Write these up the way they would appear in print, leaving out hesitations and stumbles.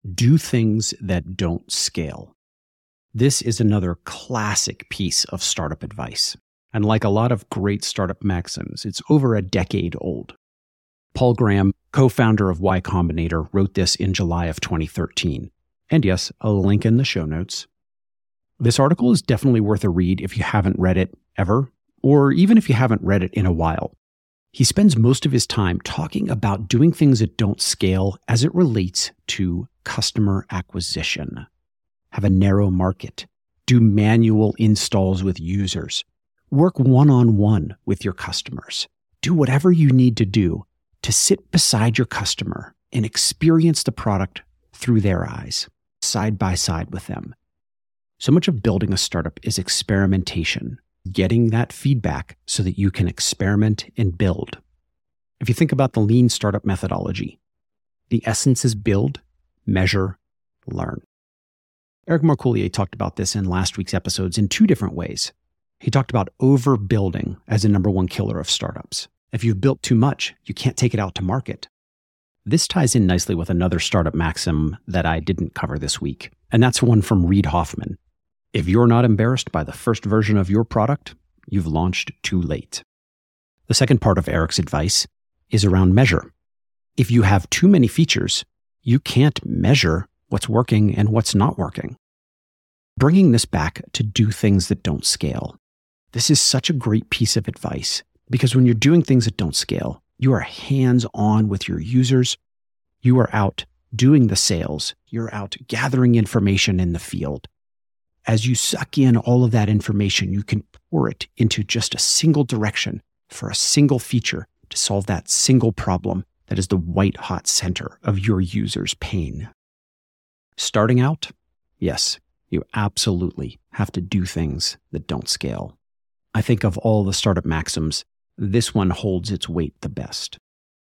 Do things that don't scale. This is another classic piece of startup advice. And like a lot of great startup maxims, it's over a decade old. Paul Graham, co-founder of Y Combinator, wrote this in July of 2013. And yes, a link in the show notes. This article is definitely worth a read if you haven't read it ever, or even if you haven't read it in a while. He spends most of his time talking about doing things that don't scale as it relates to customer acquisition. Have a narrow market. Do manual installs with users. Work one-on-one with your customers. Do whatever you need to do to sit beside your customer and experience the product through their eyes, side by side with them. So much of building a startup is experimentation, getting that feedback so that you can experiment and build. If you think about the lean startup methodology, the essence is build, measure, learn. Eric Marcoullier talked about this in last week's episodes in two different ways. He talked about overbuilding as a number one killer of startups. If you've built too much, you can't take it out to market. This ties in nicely with another startup maxim that I didn't cover this week, and that's one from Reid Hoffman. If you're not embarrassed by the first version of your product, you've launched too late. The second part of Eric's advice is around measure. If you have too many features, you can't measure what's working and what's not working. Bringing this back to do things that don't scale. This is such a great piece of advice because when you're doing things that don't scale, you are hands-on with your users. You are out doing the sales. You're out gathering information in the field. As you suck in all of that information, you can pour it into just a single direction for a single feature to solve that single problem that is the white-hot center of your user's pain. Starting out, yes, you absolutely have to do things that don't scale. I think of all the startup maxims, this one holds its weight the best.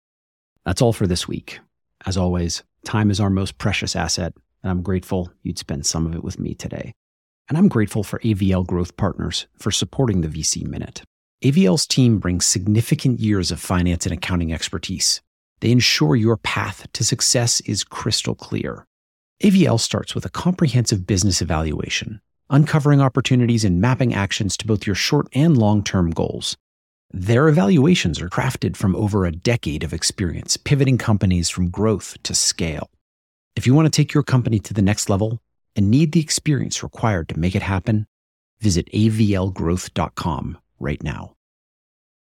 That's all for this week. As always, time is our most precious asset, and I'm grateful you'd spend some of it with me today. And I'm grateful for AVL Growth Partners for supporting the VC Minute. AVL's team brings significant years of finance and accounting expertise. They ensure your path to success is crystal clear. AVL starts with a comprehensive business evaluation, uncovering opportunities and mapping actions to both your short and long-term goals. Their evaluations are crafted from over a decade of experience, pivoting companies from growth to scale. If you want to take your company to the next level and need the experience required to make it happen, visit avlgrowth.com right now.